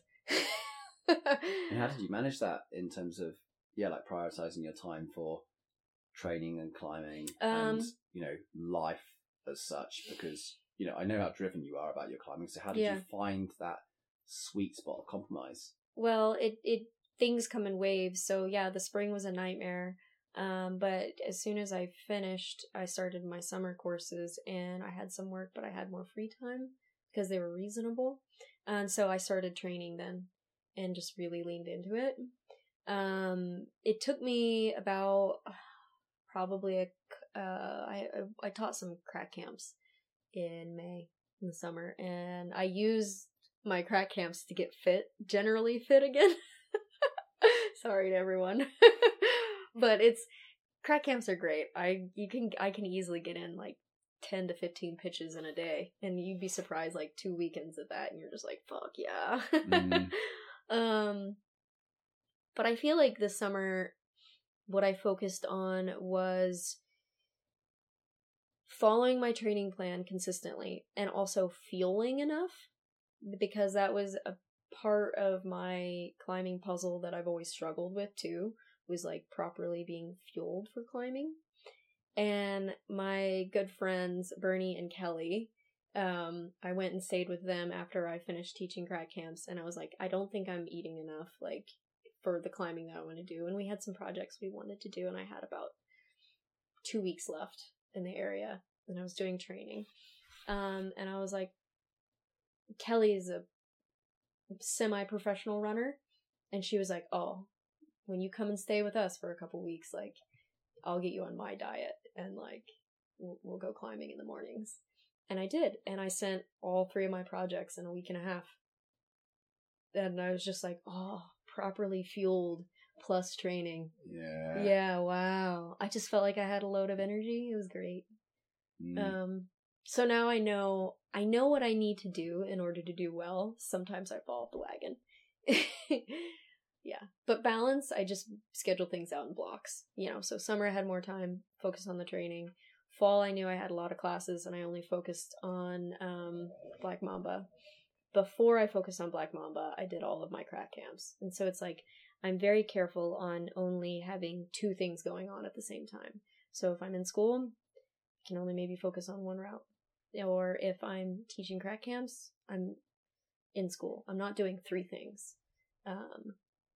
A: And how did you manage that in terms of, yeah, like prioritizing your time for training and climbing
B: Um,
A: and, you know, life as such? Because, you know, I know how driven you are about your climbing. So how did
B: Yeah.
A: you find that sweet spot of compromise?
B: Well, it, it, things come in waves. So yeah, the spring was a nightmare. Um, but as soon as I finished, I started my summer courses and I had some work, but I had more free time because they were reasonable. And so I started training then and just really leaned into it. Um, it took me about probably a, uh, I, I taught some crack camps in May in the summer and I used my crack camps to get fit, generally fit again. Sorry to everyone. But it's, crack camps are great. I, you can, I can easily get in like ten to fifteen pitches in a day and you'd be surprised like two weekends of that and you're just like, fuck yeah.
A: Mm.
B: um, but I feel like this summer, what I focused on was following my training plan consistently and also fueling enough, because that was a part of my climbing puzzle that I've always struggled with too, was like properly being fueled for climbing. And my good friends Bernie and Kelly, um, I went and stayed with them after I finished teaching crack camps, and I was like, I don't think I'm eating enough, like, for the climbing that I want to do. And we had some projects we wanted to do, and I had about two weeks left in the area, and I was doing training. Um, and I was like, Kelly is a semi-professional runner, and she was like, oh, when you come and stay with us for a couple weeks, like, I'll get you on my diet, and like, we'll, we'll go climbing in the mornings. And I did, and I sent all three of my projects in a week and a half. And I was just like, oh, properly fueled plus training.
A: Yeah.
B: Yeah, wow. I just felt like I had a load of energy. It was great.
A: Mm.
B: Um, so now I know, I know what I need to do in order to do well. Sometimes I fall off the wagon. Yeah. But balance, I just schedule things out in blocks. You know, so summer I had more time, focused on the training. Fall I knew I had a lot of classes and I only focused on um, Black Mamba. Before I focused on Black Mamba, I did all of my crack camps. And so it's like, I'm very careful on only having two things going on at the same time. So if I'm in school, I can only maybe focus on one route. Or if I'm teaching crack camps, I'm in school. I'm not doing three things. Um,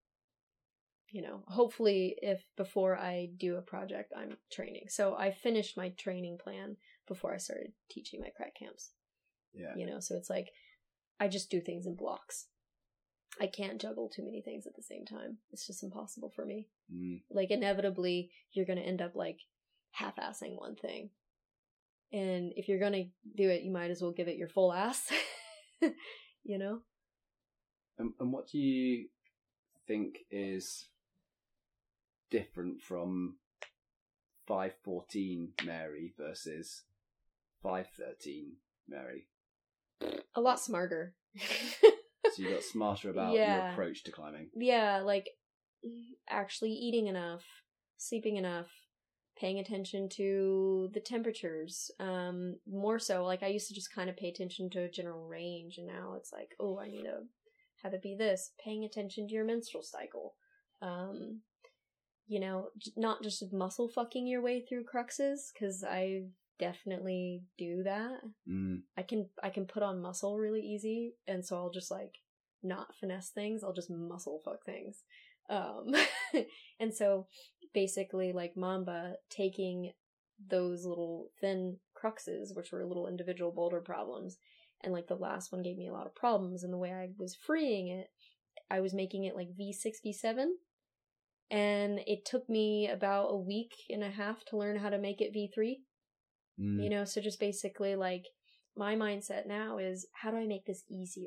B: you know, hopefully if before I do a project, I'm training. So I finished my training plan before I started teaching my crack camps.
A: Yeah.
B: You know, so it's like, I just do things in blocks. I can't juggle too many things at the same time. It's just impossible for me.
A: Mm.
B: Like, inevitably, you're going to end up, like, half-assing one thing. And if you're going to do it, you might as well give it your full ass. You know?
A: And, and what do you think is different from five fourteen Mary versus five thirteen Mary?
B: A lot smarter.
A: So you got smarter about
B: Yeah.
A: your approach to climbing.
B: Yeah, like, actually eating enough, sleeping enough, paying attention to the temperatures. Um, more so, like, I used to just kind of pay attention to a general range, and now it's like, oh, I need to have it be this. Paying attention to your menstrual cycle. Um, you know, j- not just muscle fucking your way through cruxes, because I definitely do that.
A: Mm.
B: I can I can put on muscle really easy, and so I'll just like not finesse things. I'll just muscle fuck things. Um, and so basically, like Mamba, taking those little thin cruxes, which were little individual boulder problems, and like the last one gave me a lot of problems, and the way I was freeing it, I was making it like V six, V seven, and it took me about a week and a half to learn how to make it V three.
A: Mm.
B: You know, so just basically like my mindset now is, how do I make this easier?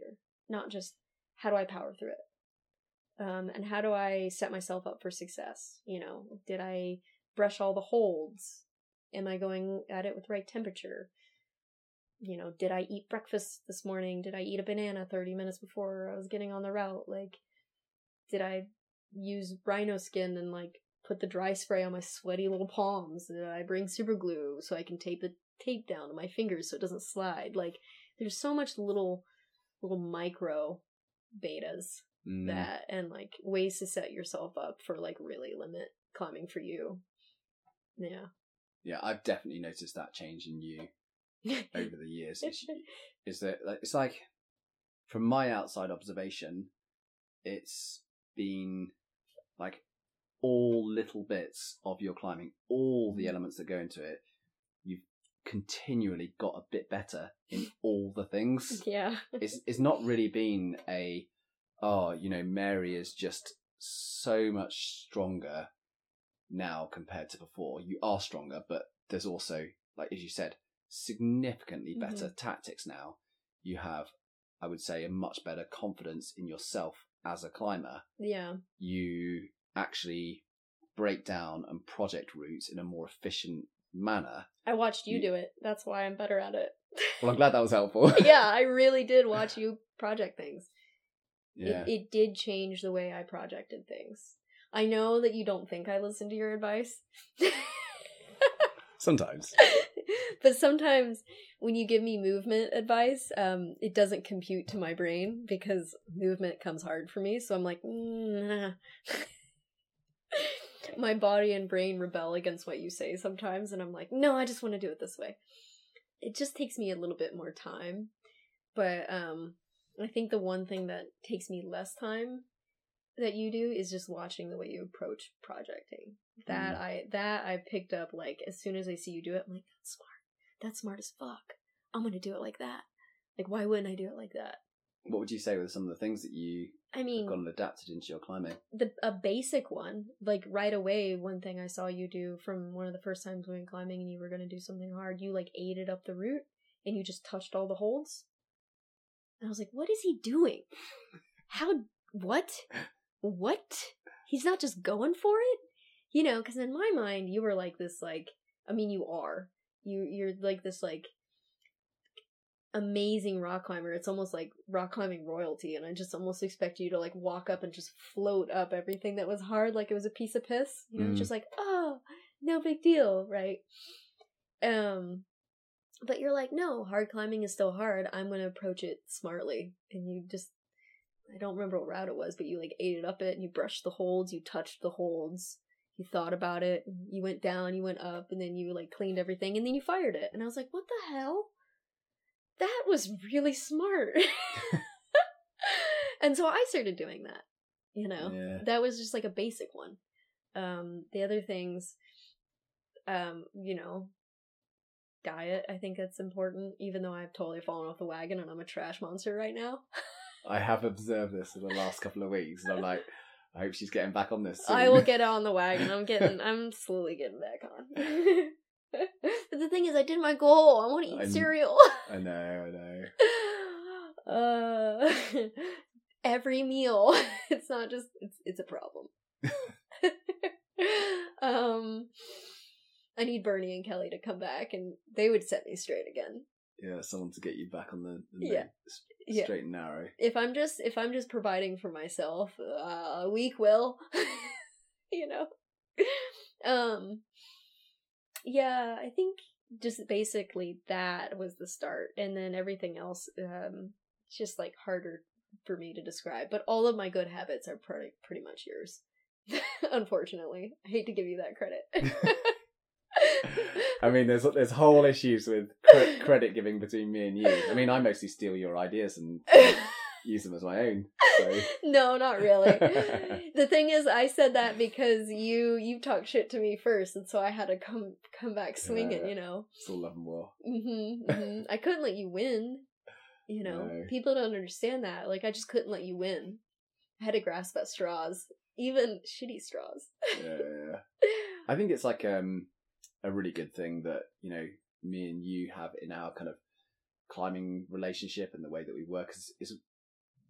B: not just how do I power through it? Um, and how do I set myself up for success? You know, did I brush all the holds? Am I going at it with the right temperature? You know, did I eat breakfast this morning? Did I eat a banana thirty minutes before I was getting on the route? Like, did I use rhino skin and, like, put the dry spray on my sweaty little palms? Did I bring super glue so I can tape the tape down to my fingers so it doesn't slide? Like, there's so much little, little micro betas mm. that, and, like, ways to set yourself up for, like, really limit climbing for you. Yeah.
A: Yeah, I've definitely noticed that change in you. Over the years is, is that it's like, from my outside observation, it's been like all little bits of your climbing, all the elements that go into it, you've continually got a bit better in all the things.
B: Yeah.
A: It's it's not really been a, oh, you know, Mary is just so much stronger now compared to before. You are stronger, but there's also, like as you said, significantly better mm-hmm. tactics now. You have, I would say, a much better confidence in yourself as a climber.
B: Yeah.
A: You actually break down and project routes in a more efficient manner.
B: I watched you, you do it. That's why I'm better at it.
A: Well, I'm glad that was helpful.
B: Yeah, I really did watch you project things.
A: Yeah.
B: It, it did change the way I projected things. I know that you don't think I listen to your advice.
A: Sometimes.
B: But sometimes when you give me movement advice, um, it doesn't compute to my brain because movement comes hard for me. So I'm like, mm, my body and brain rebel against what you say sometimes. And I'm like, no, I just want to do it this way. It just takes me a little bit more time. But um, I think the one thing that takes me less time that you do is just watching the way you approach projecting. That mm. I that I picked up, like, as soon as I see you do it, I'm like, that's smart. That's smart as fuck. I'm gonna do it like that. Like, why wouldn't I do it like that?
A: What would you say were some of the things that you
B: I mean,
A: have gone and adapted into your climbing?
B: The a basic one, like right away, one thing I saw you do from one of the first times we went climbing and you were gonna do something hard, you like aided up the route and you just touched all the holds. And I was like, what is he doing? How, what? What? He's not just going for it? You know, because in my mind, you were like this, like, I mean, you are. You, you're like this, like, amazing rock climber. It's almost like rock climbing royalty, and I just almost expect you to, like, walk up and just float up everything that was hard like it was a piece of piss. You know, mm. just like, oh, no big deal, right? Um, but you're like, no, hard climbing is still hard. I'm going to approach it smartly. And you just, I don't remember what route it was, but you, like, aided up it, and you brushed the holds, you touched the holds. You thought about it, you went down, you went up, and then you, like, cleaned everything, and then you fired it. And I was like, what the hell? That was really smart. And so I started doing that, you know?
A: Yeah.
B: That was just, like, a basic one. Um, the other things, um, you know, diet, I think that's important, even though I've totally fallen off the wagon and I'm a trash monster right now.
A: I have observed this in the last couple of weeks, and I'm like, I hope she's getting back on this soon.
B: I will get on the wagon. I'm getting, I'm slowly getting back on. But the thing is, I did my goal. I want to eat
A: I,
B: cereal.
A: I know, I
B: know. Uh, every meal. It's not just, it's, it's a problem. um, I need Bernie and Kelly to come back, and they would set me straight again.
A: Yeah, someone to get you back on the, the
B: yeah.
A: straight yeah. and narrow.
B: If I'm just if I'm just providing for myself, uh, a week will, you know. Um, yeah, I think just basically that was the start, and then everything else, um, it's just like harder for me to describe. But all of my good habits are pretty pretty much yours. Unfortunately, I hate to give you that credit.
A: I mean, there's there's whole issues with cre- credit giving between me and you. I mean, I mostly steal your ideas and use them as my own. So.
B: No, not really. The thing is, I said that because you you talked shit to me first, and so I had to come come back swinging. Yeah, you know,
A: still love and war.
B: Mm-hmm, mm-hmm. I couldn't let you win. You know, no. People don't understand that. Like, I just couldn't let you win. I had to grasp at straws, even shitty straws.
A: Yeah, yeah. I think it's like um. a really good thing that, you know, me and you have in our kind of climbing relationship and the way that we work is, is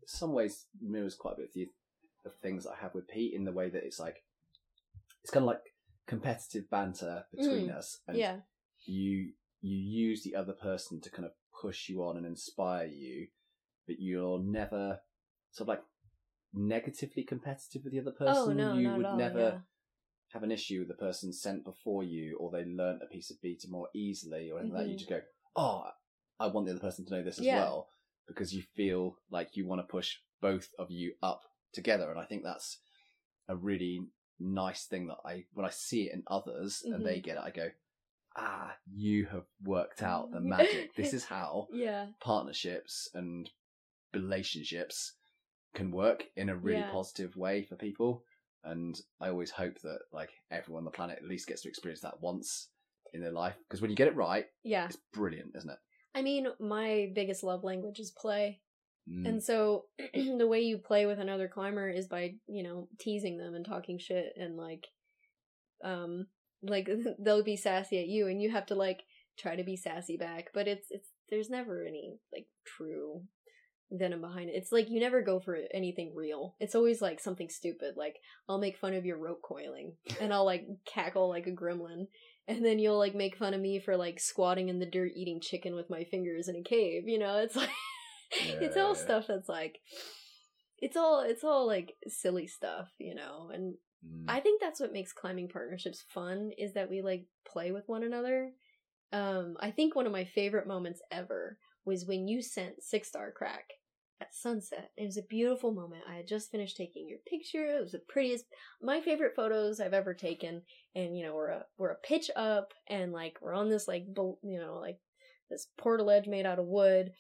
A: some ways mirrors quite a bit of the of things that I have with Pete, in the way that it's like, it's kind of like competitive banter between
B: Mm,
A: us, and
B: yeah.
A: you you use the other person to kind of push you on and inspire you, but you're never sort of like negatively competitive with the other person.
B: Oh, no,
A: you
B: not
A: would
B: at all,
A: never
B: yeah.
A: have an issue with the person sent before you, or they learnt a piece of beta more easily, or anything like that. You
B: Mhm.
A: just go, oh, I want the other person to know this as
B: Yeah.
A: well, because you feel like you want to push both of you up together. And I think that's a really nice thing that I, when I see it in others and they
B: Mhm.
A: get it, I go, ah, you have worked out the magic. This is how
B: Yeah.
A: partnerships and relationships can work in a really
B: Yeah.
A: positive way for people. And I always hope that like everyone on the planet at least gets to experience that once in their life, because when you get it right,
B: Yeah.
A: it's brilliant, isn't it?
B: I mean, my biggest love language is play.
A: Mm.
B: And so the way you play with another climber is by, you know, teasing them and talking shit, and like um like they'll be sassy at you and you have to like try to be sassy back, but it's it's there's never any like true venom behind it. It's like you never go for anything real. It's always like something stupid, like I'll make fun of your rope coiling and I'll like cackle like a gremlin, and then you'll like make fun of me for like squatting in the dirt eating chicken with my fingers in a cave, you know. It's like
A: Yeah,
B: it's all
A: yeah.
B: stuff that's like it's all it's all like silly stuff, you know. And
A: Mm.
B: I think that's what makes climbing partnerships fun, is that we like play with one another. um I think one of my favorite moments ever was when you sent Six Star Crack at sunset. It was a beautiful moment. I had just finished taking your picture. It was the prettiest, my favorite photos I've ever taken. And you know, we're a we're a pitch up, and like we're on this like you know like this portaledge made out of wood,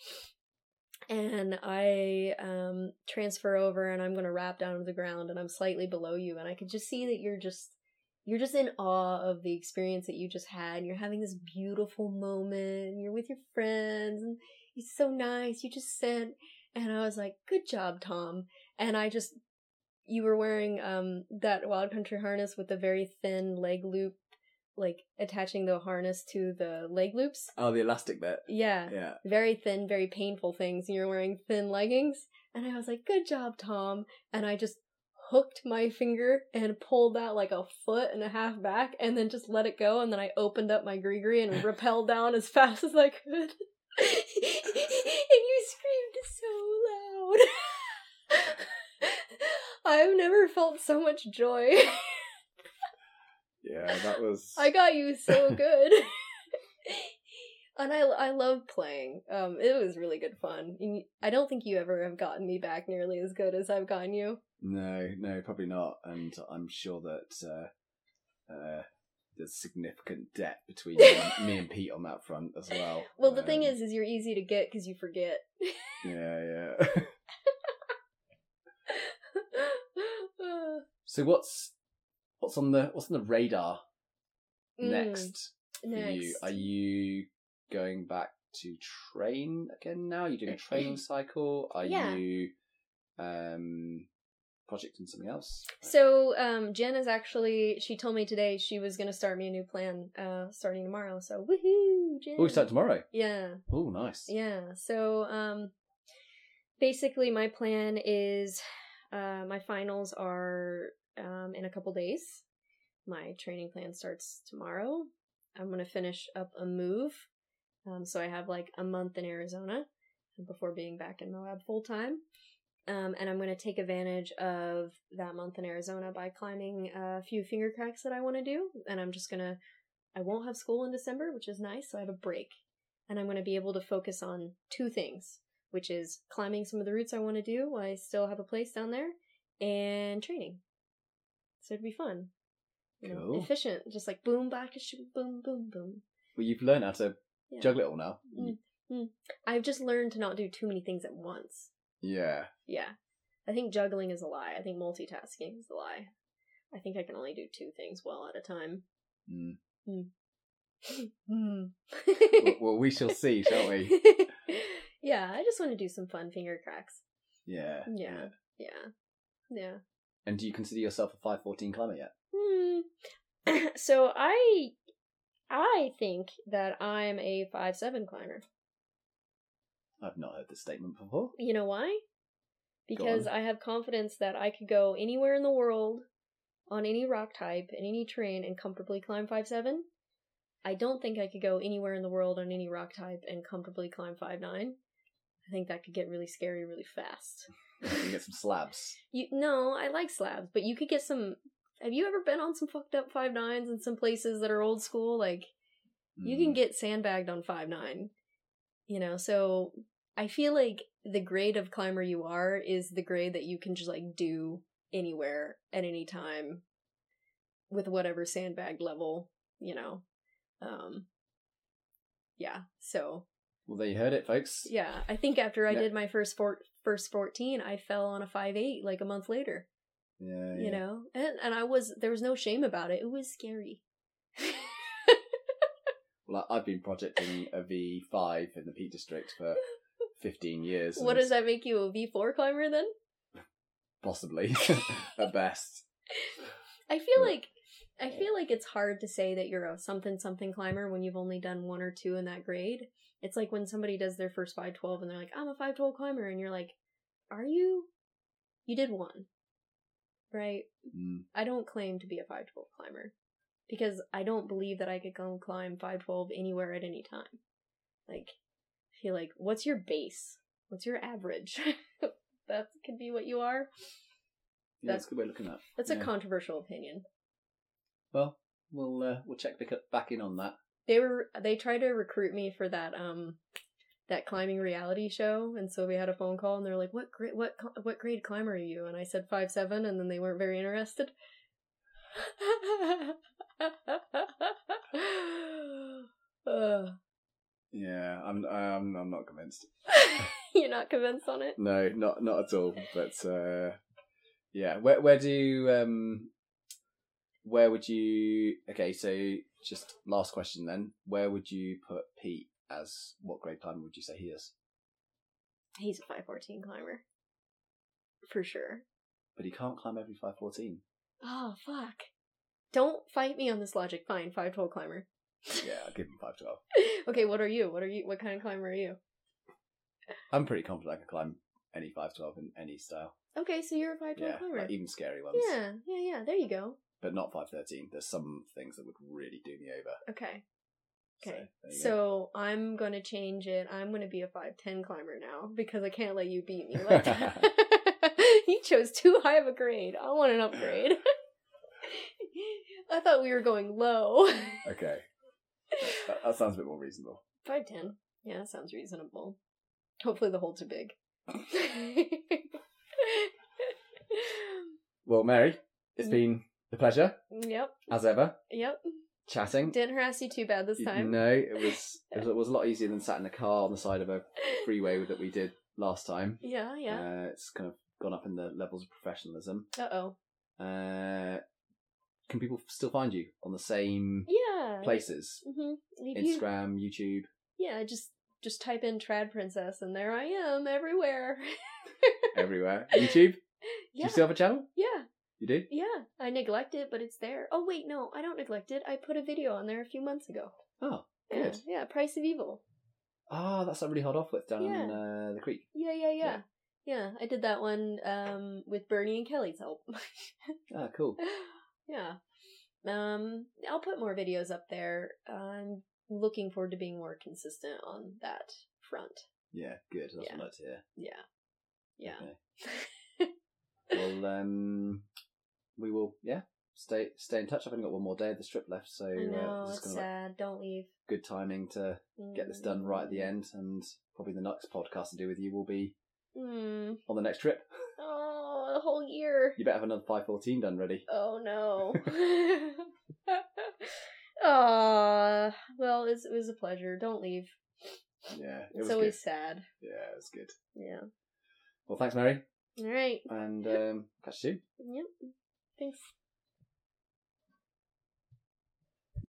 B: and I um transfer over and I'm gonna wrap down to the ground, and I'm slightly below you, and I could just see that you're just you're just in awe of the experience that you just had, and you're having this beautiful moment, and you're with your friends, and it's so nice, you just sent. And I was like, good job, Tom. And I just, you were wearing um that Wild Country harness with the very thin leg loop, like attaching the harness to the leg loops.
A: Oh, the elastic bit.
B: Yeah.
A: Yeah.
B: Very thin, very painful things. And you're wearing thin leggings. And I was like, good job, Tom. And I just hooked my finger and pulled that like a foot and a half back, and then just let it go. And then I opened up my gree-gree and rappelled down as fast as I could. And you screamed so loud. I've never felt so much joy.
A: Yeah, that was...
B: I got you so good. And I, I love playing. Um, it was really good fun. I don't think you ever have gotten me back nearly as good as I've gotten you.
A: No, no, probably not. And I'm sure that uh, uh, there's significant debt between me and, me and Pete on that front as well.
B: Well, the
A: um,
B: thing is, is you're easy to get because you forget.
A: Yeah, yeah. So what's what's on the what's on the radar
B: Mm,
A: next for
B: next.
A: you? Are you going back to train again now? Are you doing a training cycle? Are
B: Yeah.
A: you um projecting something else?
B: So, um, Jen is actually, she told me today she was going to start me a new plan, uh, starting tomorrow. So, woohoo, Jen.
A: Oh, we start tomorrow.
B: Yeah.
A: Oh, nice.
B: Yeah. So, um, basically my plan is, uh, my finals are, um, in a couple days. My training plan starts tomorrow. I'm going to finish up a move. Um, so I have like a month in Arizona before being back in Moab full time. Um, and I'm going to take advantage of that month in Arizona by climbing a few finger cracks that I want to do. And I'm just going to, I won't have school in December, which is nice. So I have a break. And I'm going to be able to focus on two things, which is climbing some of the routes I want to do while I still have a place down there, and training. So it'd be fun. You know,
A: Cool.
B: efficient. Just like boom, back, boom, boom, boom.
A: Well, you've learned how to
B: Yeah.
A: juggle it all now.
B: Mm-hmm. I've just learned to not do too many things at once.
A: Yeah.
B: Yeah. I think juggling is a lie. I think multitasking is a lie. I think I can only do two things well at a time.
A: Mm.
B: Mm. mm.
A: well, well, we shall see, shall we?
B: Yeah, I just want to do some fun finger cracks.
A: Yeah.
B: Yeah. Yeah. Yeah.
A: And do you consider yourself a five fourteen climber yet?
B: Hmm. So I, I think that I'm a five seven climber.
A: I've not heard this statement before.
B: You know why? Because
A: on.
B: I have confidence that I could go anywhere in the world on any rock type and any terrain and comfortably climb five seven. I don't think I could go anywhere in the world on any rock type and comfortably climb five nine. I think that could get really scary really fast.
A: You can get some slabs.
B: You no, I like slabs, but you could get some. Have you ever been on some fucked up five nines in some places that are old school? Like, mm. you can get sandbagged on five nine. You know, so I feel like the grade of climber you are is the grade that you can just like do anywhere at any time with whatever sandbag level, you know. Um, yeah, so.
A: Well, there you heard it, folks.
B: Yeah, I think after I
A: yeah.
B: did my first four, first fourteen, I fell on a five eight like a month later.
A: Yeah,
B: You
A: yeah.
B: know? And, and I was, there was no shame about it. It was scary.
A: Well, I've been projecting a V five in the Peak District for fifteen years.
B: What does that make you, a V four climber then?
A: Possibly, at best.
B: I feel like I feel like it's hard to say that you're a something something climber when you've only done one or two in that grade. It's like when somebody does their first five twelve and they're like, I'm a five twelve climber, and you're like, are you? You did one. Right?
A: Mm.
B: I don't claim to be a five twelve climber. Because I don't believe that I could go and climb five twelve anywhere at any time. Like, I feel like, what's your base? What's your average? That could be what you are.
A: Yeah, that's a good way of looking at it.
B: That's
A: yeah.
B: a controversial opinion.
A: Well, we'll uh, we'll check back, back in on that.
B: They were they tried to recruit me for that um that climbing reality show, and so we had a phone call, and they're like, "What grade what what grade climber are you?" And I said five seven, and then they weren't very interested. uh.
A: Yeah, I'm I'm I'm not convinced.
B: You're not convinced on it?
A: No, not not at all. But uh, yeah, where where do um where would you? Okay, so just last question then. Where would you put Pete as? What grade climber would you say he is?
B: He's a five fourteen climber, for sure.
A: But he can't climb every five fourteen.
B: Oh fuck! Don't fight me on this logic. Fine, five twelve climber.
A: Yeah, I'll give him five twelve.
B: Okay, what are you? What are you? What kind of climber are you?
A: I'm pretty confident I can climb any five twelve in any style.
B: Okay, so you're a five twelve
A: Yeah,
B: climber.
A: like even scary ones.
B: Yeah, yeah, yeah. There you go.
A: But not five thirteen. There's some things that would really do me over.
B: Okay. Okay.
A: So,
B: so I'm going to change it. I'm going to be a five ten climber now because I can't let you beat me like that. You chose too high of a grade. I want an upgrade. I thought we were going low.
A: Okay. That, that sounds a bit more reasonable.
B: five ten. Yeah, that sounds reasonable. Hopefully the holds are big.
A: Well, Mary, it's been a pleasure.
B: Yep.
A: As ever.
B: Yep.
A: Chatting.
B: Didn't harass you too bad this time.
A: No, it was, it was it was a lot easier than sat in a car on the side of a freeway that we did last time.
B: Yeah, yeah.
A: Uh, it's kind of gone up in the levels of professionalism.
B: Uh-oh.
A: Uh, can people still find you on the same
B: yeah.
A: places?
B: Mm-hmm.
A: Instagram, you... YouTube?
B: Yeah, just just type in Trad Princess and there I am everywhere.
A: Everywhere. YouTube?
B: Yeah.
A: Do you still have a channel?
B: Yeah.
A: You do?
B: Yeah. I neglect it, but it's there. Oh, wait, no. I don't neglect it. I put a video on there a few months ago.
A: Oh,
B: yeah,
A: good.
B: Yeah, Price of Evil.
A: Ah, oh, that's a really hot off with down
B: yeah.
A: in uh, the creek.
B: Yeah, yeah, yeah, yeah. Yeah, I did that one um, with Bernie and Kelly's help.
A: Ah, cool.
B: Yeah. Um, I'll put more videos up there. I'm looking forward to being more consistent on that front.
A: Yeah, good. That's
B: yeah.
A: what I like to hear.
B: Yeah. Yeah.
A: Okay. Well, um, we will, yeah, stay stay in touch. I've only got one more day of the strip left, so
B: I know,
A: uh,
B: it's sad. Like Don't leave.
A: Good timing to mm. get this done right at the end, and probably the next podcast to do with you will be
B: mm.
A: on the next trip.
B: Oh, the whole year.
A: You better have another five fourteen done ready.
B: Oh no. Aw, well, it was, it was a pleasure. Don't leave.
A: Yeah, it
B: it's
A: was
B: always
A: good.
B: sad.
A: Yeah, it was good.
B: Yeah.
A: Well, thanks, Mary.
B: All right.
A: And um, catch you soon.
B: Yep. Thanks.